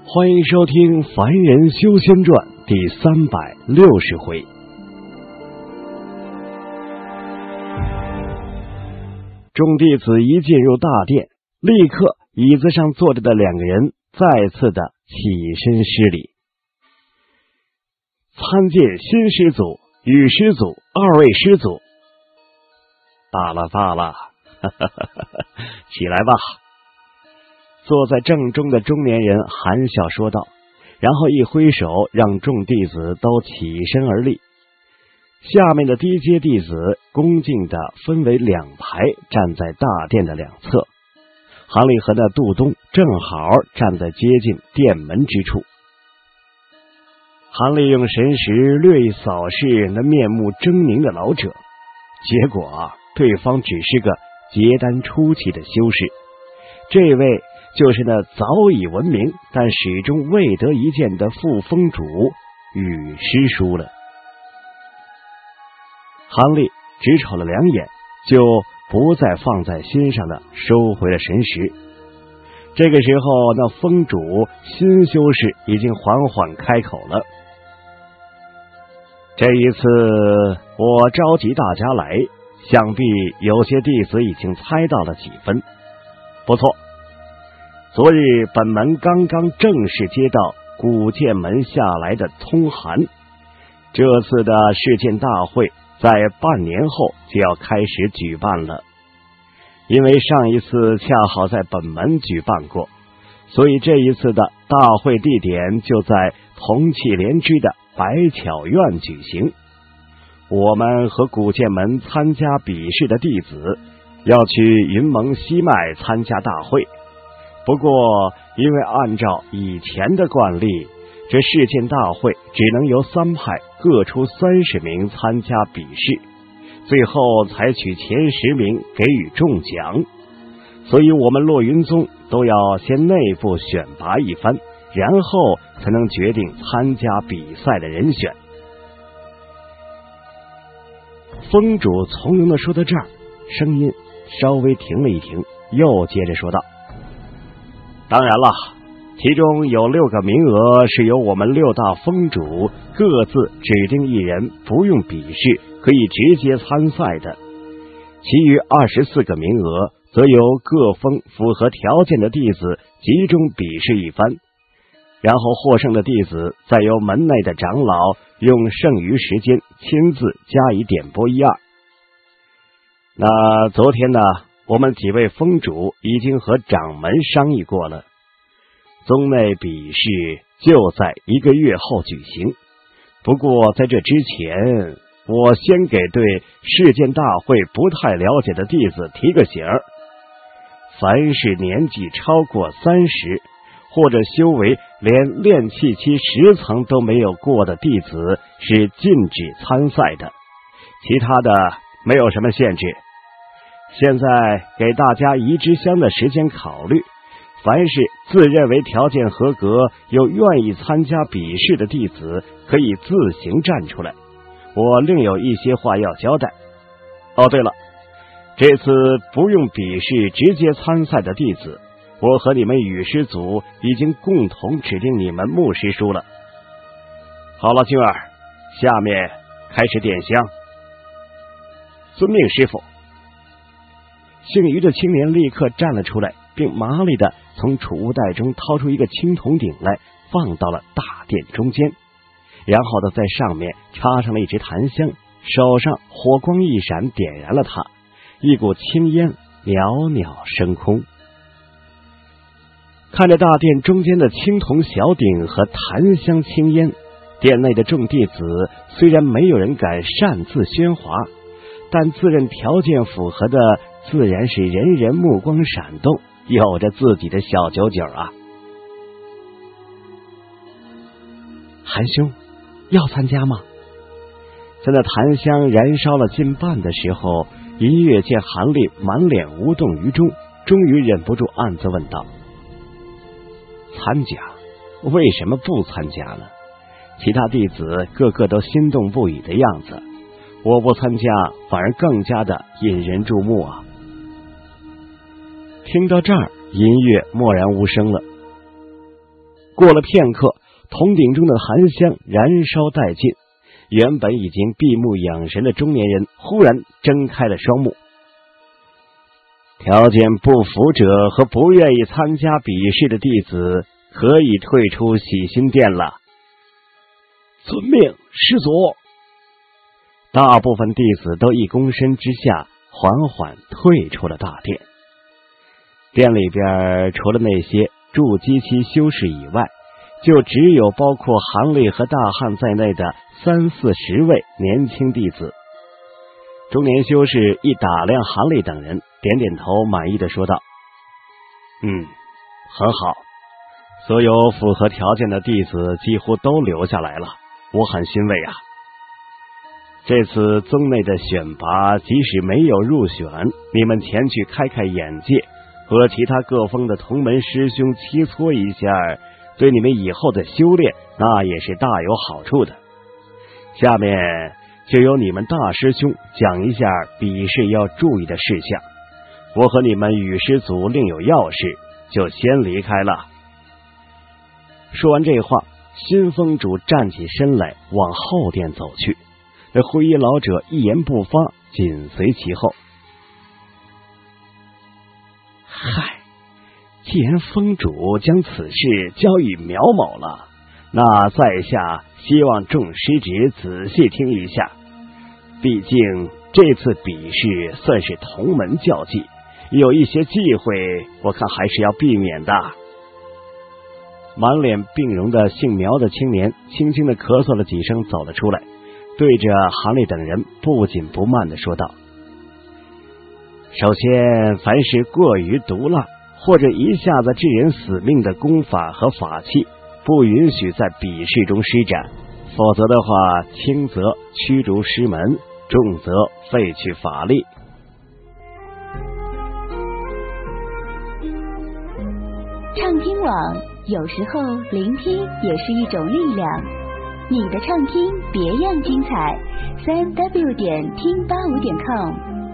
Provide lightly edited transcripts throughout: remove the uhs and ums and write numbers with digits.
欢迎收听《凡人修仙传》第360回。众弟子一进入大殿，立刻椅子上坐着的两个人再次的起身施礼。参见新师祖与师祖二位师祖。罢了，起来吧。坐在正中的中年人含笑说道，然后一挥手让众弟子都起身而立。下面的低阶弟子恭敬的分为两排站在大殿的两侧，韩立和那杜东正好站在接近殿门之处。韩立用神识略一扫视那面目狰狞的老者，结果对方只是个结丹初期的修士。这位就是那早已闻名但始终未得一见的副封主雨师叔了。韩立只瞅了两眼，就不再放在心上的收回了神识。这个时候，那封主新修士已经缓缓开口了。这一次我召集大家来，想必有些弟子已经猜到了几分。不错，昨日本门刚刚正式接到古剑门下来的通函，这次的世剑大会在半年后就要开始举办了。因为上一次恰好在本门举办过，所以这一次的大会地点就在同气连枝的百巧院举行。我们和古剑门参加比试的弟子要去云蒙西脉参加大会，不过因为按照以前的惯例，这世剑大会只能由3派各出30名参加比试，最后采取前10名给予重奖，所以我们落云宗都要先内部选拔一番，然后才能决定参加比赛的人选。封主从容的说到这儿，声音稍微停了一停，又接着说道，当然了，其中有6个名额是由我们6大封主各自指定一人，不用比试可以直接参赛的，其余24个名额则由各封符合条件的弟子集中比试一番，然后获胜的弟子再由门内的长老用剩余时间亲自加以点拨一二。那昨天呢，我们几位封主已经和掌门商议过了，宗内比试就在1个月后举行。不过在这之前，我先给对世剑大会不太了解的弟子提个醒儿，凡是年纪超过30或者修为连炼气期10层都没有过的弟子是禁止参赛的，其他的没有什么限制。现在给大家一支香的时间考虑，凡是自认为条件合格又愿意参加比试的弟子可以自行站出来，我另有一些话要交代。哦对了，这次不用比试直接参赛的弟子，我和你们雨师祖已经共同指定你们牧师叔了。好了，君儿，下面开始点香。遵命师傅。姓于的青年立刻站了出来，并麻利的从储物袋中掏出一个青铜鼎来，放到了大殿中间，然后的在上面插上了一支檀香，手上火光一闪，点燃了它，一股青烟袅袅升空。看着大殿中间的青铜小鼎和檀香青烟，殿内的众弟子虽然没有人敢擅自喧哗，但自认条件符合的自然是人人目光闪动，有着自己的小九九啊。韩兄，要参加吗？在那檀香燃烧了近半的时候，银月见韩立满脸无动于衷，终于忍不住暗自问道，参加？为什么不参加呢？其他弟子个个都心动不已的样子，我不参加反而更加的引人注目啊。听到这儿，银月默然无声了。 过了片刻，铜鼎中的寒香燃烧殆尽，原本已经闭目养神的中年人忽然睁开了双目。条件不符者和不愿意参加比试的弟子可以退出洗心殿了。遵命，师祖。大部分弟子都一躬身之下，缓缓退出了大殿。殿里边除了那些筑基期修士以外，就只有包括韩立和大汉在内的30-40位年轻弟子。中年修士一打量韩立等人，点点头，满意的说道：很好，所有符合条件的弟子几乎都留下来了，我很欣慰啊。这次宗内的选拔即使没有入选，你们前去开开眼界，和其他各峰的同门师兄切磋一下，对你们以后的修炼那也是大有好处的。下面就由你们大师兄讲一下比试要注意的事项，我和你们羽师祖另有要事，就先离开了。说完这话，新峰主站起身来往后殿走去，那灰衣老者一言不发，紧随其后。嗨，既然峰主将此事交与苗某了，那在下希望众师侄仔细听一下，毕竟这次比试算是同门较技，有一些忌讳我看还是要避免的。满脸病容的姓苗的青年轻轻的咳嗽了几声，走了出来，对着韩立等人不紧不慢的说道：首先，凡是过于毒辣或者一下子致人死命的功法和法器，不允许在比试中施展，否则的话，轻则驱逐师门，重则废去法力。 畅听网，有时候聆听也是一种力量。你的畅听别样精彩，3w 点听85.com。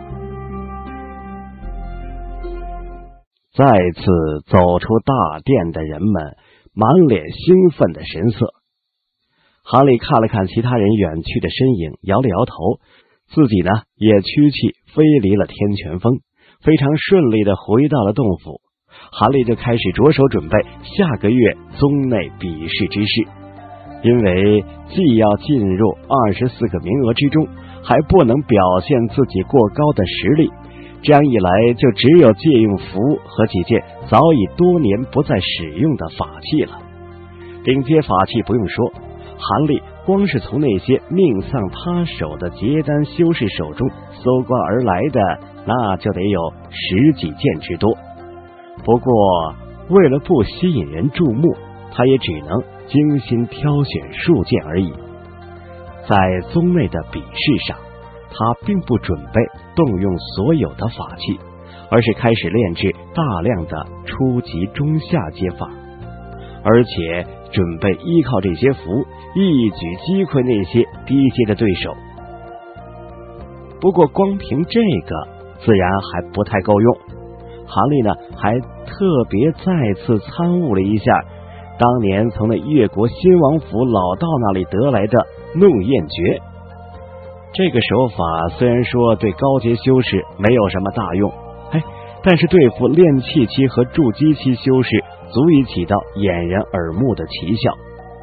再次走出大殿的人们满脸兴奋的神色。韩立看了看其他人远去的身影，摇了摇头，自己呢也屈气飞离了天泉峰，非常顺利的回到了洞府。韩立就开始着手准备下个月宗内比试之事，因为既要进入24个名额之中，还不能表现自己过高的实力，这样一来就只有借用符和几件早已多年不再使用的法器了。顶阶法器不用说，韩立光是从那些命丧他手的结丹修士手中搜刮而来的，那就得有10几件之多。不过为了不吸引人注目，他也只能精心挑选数件而已。在宗内的比试上，他并不准备动用所有的法器，而是开始炼制大量的初级中下阶法，而且准备依靠这些符一举击溃那些低阶的对手。不过光凭这个自然还不太够用，韩立呢还特别再次参悟了一下当年从那越国新王府老道那里得来的弄焰诀。这个手法虽然说对高阶修士没有什么大用，但是对付炼气期和筑基期修士足以起到掩人耳目的奇效。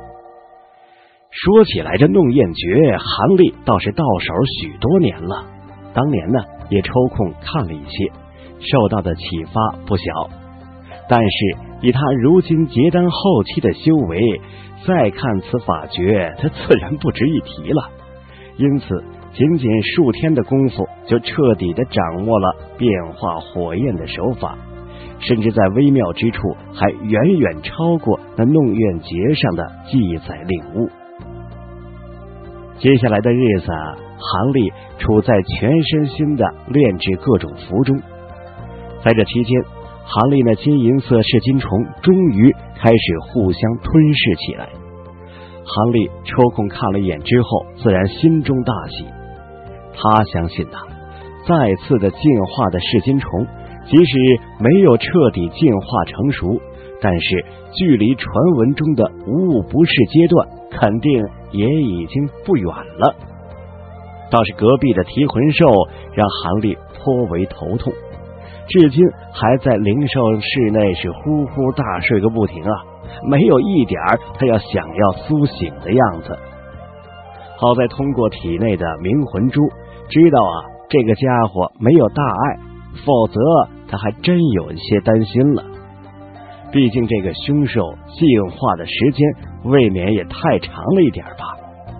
说起来，这弄焰诀韩立倒是到手许多年了，当年呢也抽空看了一些，受到的启发不小。但是以他如今结丹后期的修为，再看此法诀，他自然不值一提了。因此仅仅数天的功夫，就彻底的掌握了变化火焰的手法，甚至在微妙之处还远远超过那弄焰诀上的记载领悟。接下来的日子，韩立处在全身心的炼制各种符中。在这期间，韩立那金银色噬金虫终于开始互相吞噬起来。韩立抽空看了一眼之后，自然心中大喜。他相信再次的进化的噬金虫，即使没有彻底进化成熟， 但是距离传闻中的无物不是阶段肯定也已经不远了。倒是隔壁的提魂兽让韩立颇为头痛，至今还在灵兽室内是呼呼大睡个不停啊，没有一点他要想要苏醒的样子。好在通过体内的冥魂珠知道这个家伙没有大碍，否则他还真有一些担心了。毕竟这个凶兽进化的时间未免也太长了一点吧。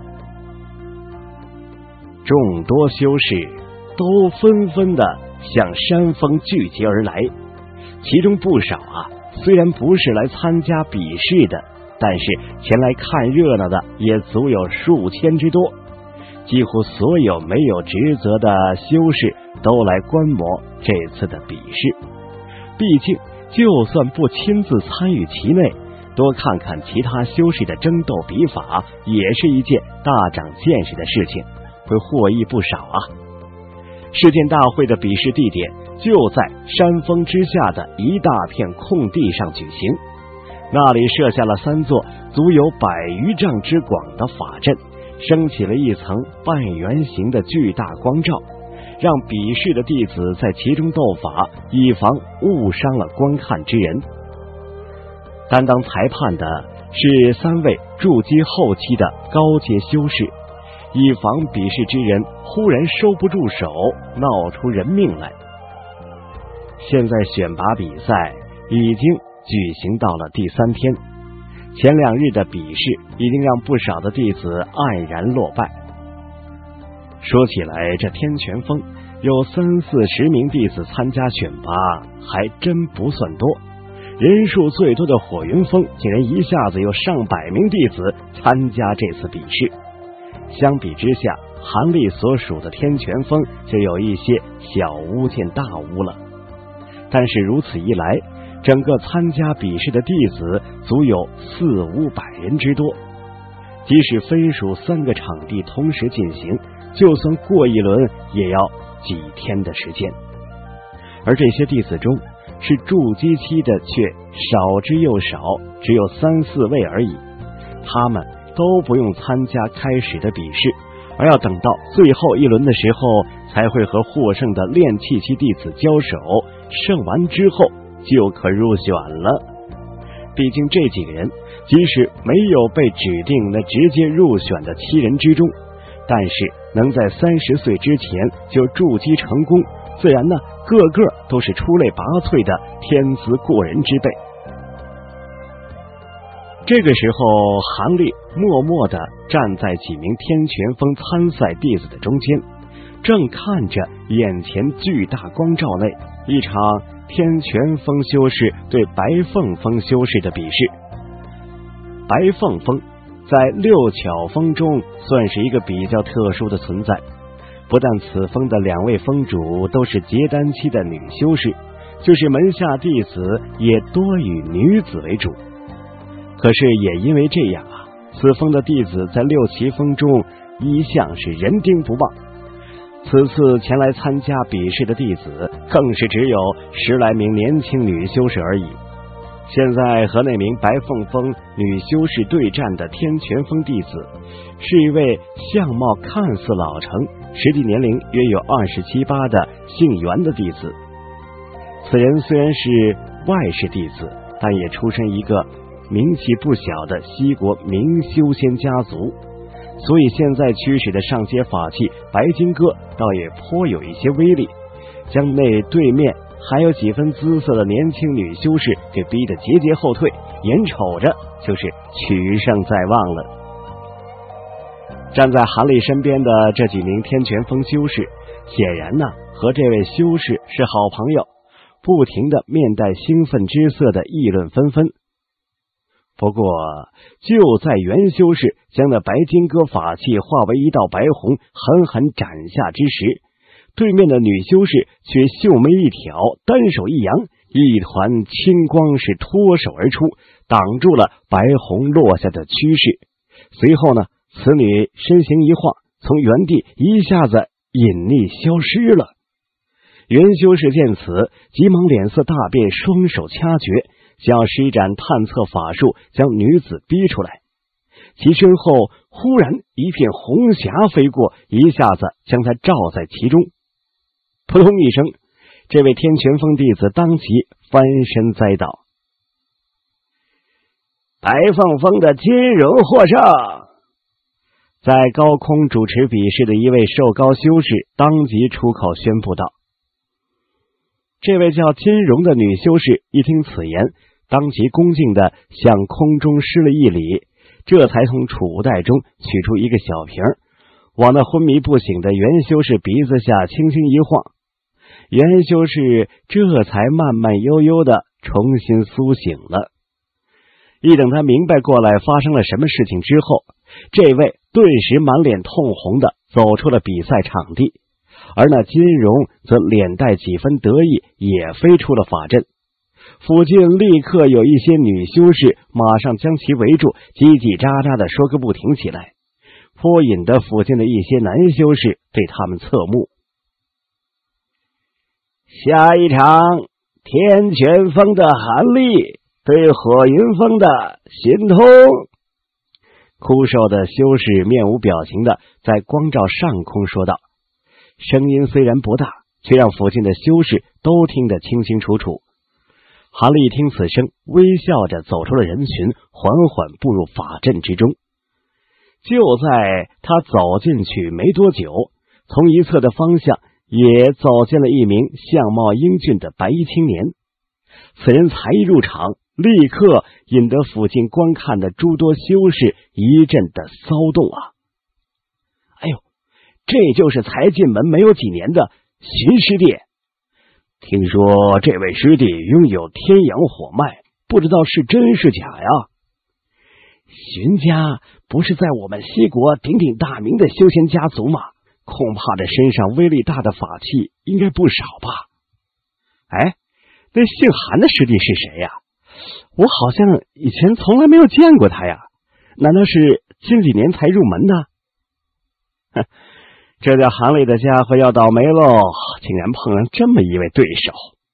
众多修士都纷纷的向山峰聚集而来，其中不少虽然不是来参加比试的，但是前来看热闹的也足有数千之多。几乎所有没有职责的修士都来观摩这次的比试，毕竟就算不亲自参与其内，多看看其他修士的争斗比法也是一件大长见识的事情，会获益不少啊。世剑大会的比试地点就在山峰之下的一大片空地上举行，那里设下了3座足有100余丈之广的法阵，升起了一层半圆形的巨大光罩，让比试的弟子在其中斗法，以防误伤了观看之人。担当裁判的是3位筑基后期的高阶修士，以防比试之人忽然收不住手，闹出人命来。现在选拔比赛已经举行到了第3天，前2日的比试已经让不少的弟子黯然落败。说起来，这天泉峰有30-40名弟子参加选拔，还真不算多。人数最多的火云峰竟然一下子有上百名弟子参加这次比试。相比之下，韩立所属的天泉峰就有一些小巫见大巫了。但是如此一来，整个参加比试的弟子足有400-500人之多，即使非属3个场地同时进行，就算过一轮也要几天的时间。而这些弟子中，是筑基期的却少之又少，只有3-4位而已。他们都不用参加开始的比试，而要等到最后一轮的时候才会和获胜的炼气期弟子交手，胜完之后就可入选了。毕竟这几个人即使没有被指定的直接入选的7人之中，但是能在30岁之前就筑基成功，自然呢个个都是出类拔萃的天资过人之辈。这个时候，韩立默默地站在几名天泉峰参赛弟子的中间，正看着眼前巨大光罩内一场天泉峰修士对白凤峰修士的比试。白凤峰在6巧峰中算是一个比较特殊的存在，不但此峰的2位峰主都是结丹期的女修士，就是门下弟子也多以女子为主。可是也因为这样此峰的弟子在6奇峰中一向是人丁不旺。此次前来参加比试的弟子更是只有10来名年轻女修士而已。现在和那名白凤峰女修士对战的天泉峰弟子，是一位相貌看似老成，实际年龄约有27、28的姓袁的弟子。此人虽然是外室弟子，但也出身一个名气不小的西国明修仙家族，所以现在驱使的上阶法器白金戈倒也颇有一些威力，将那对面还有几分姿色的年轻女修士给逼得节节后退，眼瞅着就是取胜在望了。站在韩立身边的这几名天泉峰修士，显然呢和这位修士是好朋友，不停的面带兴奋之色的议论纷纷。不过就在袁修士将那白金戈法器化为一道白虹狠狠斩下之时，对面的女修士却秀眉一挑，单手一扬，一团青光是脱手而出，挡住了白虹落下的趋势。随后呢，此女身形一晃，从原地一下子隐匿消失了。袁修士见此，急忙脸色大变，双手掐诀， 想要施展探测法术将女子逼出来，其身后忽然一片红霞飞过，一下子将他罩在其中。扑通一声，这位天拳峰弟子当即翻身栽倒。白凤峰的金荣获胜。在高空主持比试的一位瘦高修士当即出口宣布道。这位叫金荣的女修士一听此言，当即恭敬地向空中施了一礼，这才从储物袋中取出一个小瓶，往那昏迷不醒的袁修士鼻子下轻轻一晃，袁修士这才慢慢悠悠地重新苏醒了。一等他明白过来发生了什么事情之后，这位顿时满脸通红地走出了比赛场地，而那金荣则脸带几分得意，也飞出了法阵。附近立刻有一些女修士马上将其围住，叽叽喳喳地说个不停起来，颇引得附近的一些男修士对他们侧目。下一场，天拳峰的韩立对火云峰的心通。枯瘦的修士面无表情的在光照上空说道，声音虽然不大，却让附近的修士都听得清清楚楚。韩立听此声，微笑着走出了人群，缓缓步入法阵之中。就在他走进去没多久，从一侧的方向也走进了一名相貌英俊的白衣青年。此人才一入场，立刻引得附近观看的诸多修士一阵的骚动啊！哎呦，这就是才进门没有几年的荀师弟。听说这位师弟拥有天阳火脉，不知道是真是假呀？荀家不是在我们西国鼎鼎大名的修仙家族吗？恐怕这身上威力大的法器应该不少吧？哎，那姓韩的师弟是谁呀？我好像以前从来没有见过他呀，难道是近几年才入门的？哼，这叫韩立的家伙要倒霉喽，竟然碰上这么一位对手。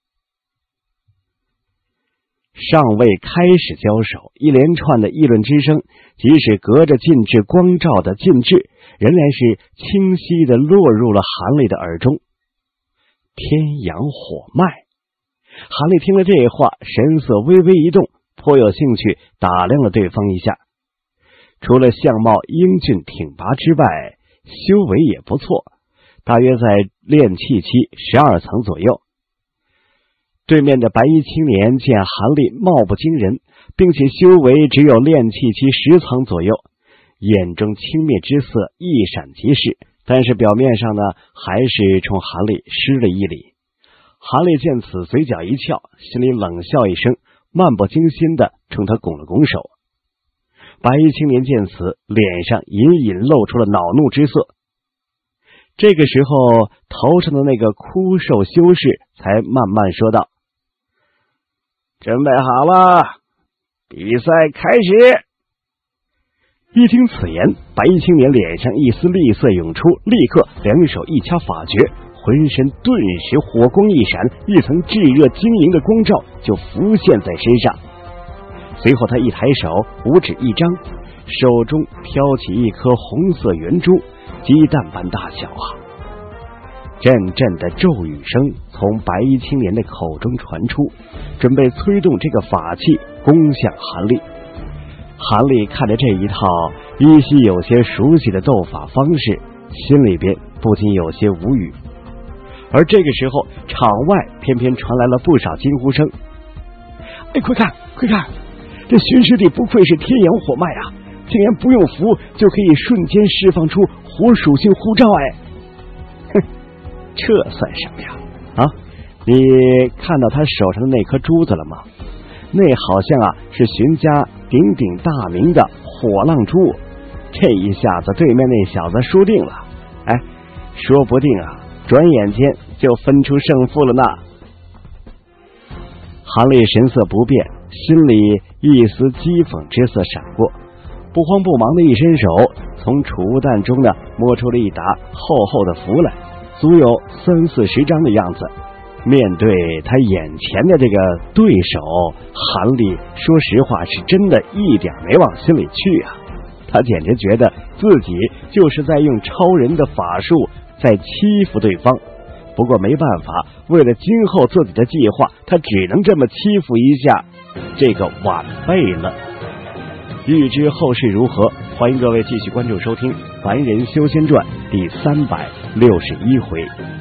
尚未开始交手，一连串的议论之声，即使隔着禁制光照的禁制，仍然是清晰地落入了韩立的耳中。天阳火脉。韩立听了这话，神色微微一动，颇有兴趣打量了对方一下。除了相貌英俊挺拔之外，修为也不错，大约在炼气期12层左右。对面的白衣青年见韩立貌不惊人，并且修为只有炼气期10层左右，眼中轻蔑之色一闪即逝，但是表面上呢，还是冲韩立施了一礼。韩立见此，嘴角一翘，心里冷笑一声，漫不经心地冲他拱了拱手。白衣青年见此，脸上隐隐露出了恼怒之色。这个时候，头上的那个枯瘦修士才慢慢说道：“准备好了，比赛开始。”一听此言，白衣青年脸上一丝厉色涌出，立刻两手一掐法诀，浑身顿时火光一闪，一层炙热晶莹的光照就浮现在身上。随后他一抬手，五指一张，手中飘起一颗红色圆珠，鸡蛋般大小啊！阵阵的咒语声从白衣青年的口中传出，准备催动这个法器攻向韩立。韩立看着这一套依稀有些熟悉的斗法方式，心里边不禁有些无语。而这个时候，场外偏偏传来了不少惊呼声：“哎，快看，快看！这荀师弟不愧是天阳火脉啊，竟然不用符就可以瞬间释放出火属性护罩！哎，哼，这算什么呀？啊，你看到他手上的那颗珠子了吗？那好像啊是荀家鼎鼎大名的火浪珠，这一下子对面那小子输定了。哎，说不定啊，转眼间就分出胜负了呢。”韩立神色不变，心里一丝讥讽之色闪过，不慌不忙的一伸手，从储物袋中呢摸出了一沓厚厚的符来，足有30-40张的样子。 面对他眼前的这个对手，韩立说实话是真的一点没往心里去啊。他简直觉得自己就是在用超人的法术在欺负对方。不过没办法，为了今后自己的计划，他只能这么欺负一下这个晚辈了。欲知后事如何，欢迎各位继续关注收听《凡人修仙传》第361回。